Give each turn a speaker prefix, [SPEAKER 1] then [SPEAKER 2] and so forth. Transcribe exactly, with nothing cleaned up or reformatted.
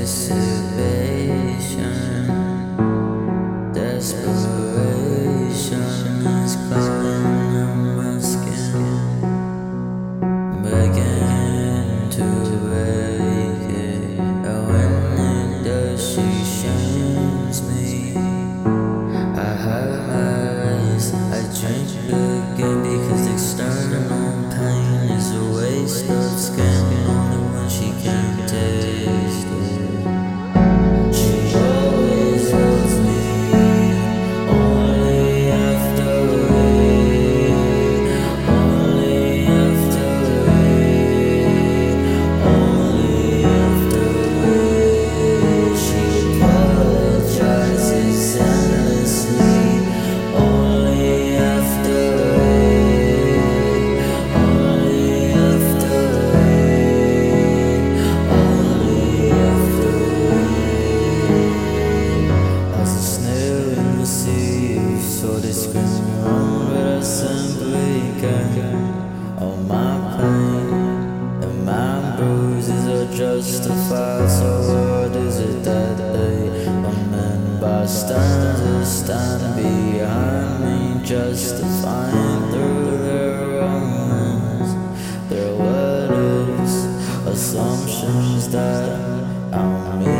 [SPEAKER 1] anticipation, desperation is crawling on my skin, begging to break it. And when it does, she shames me. I hide my eyes, I drink again because external pain is a waste of skin. Only when she can't taste it. She always holds me only after rain, only after rain, only after rain. She apologizes endlessly. Only after rain, only after rain, only after rain. As a snail in the sea, so they scream wrong, but I simply can't. All my pain and my bruises are justified. So what is it that they amend by standards stand behind me, justifying through their romance their what ifs, assumptions that I'm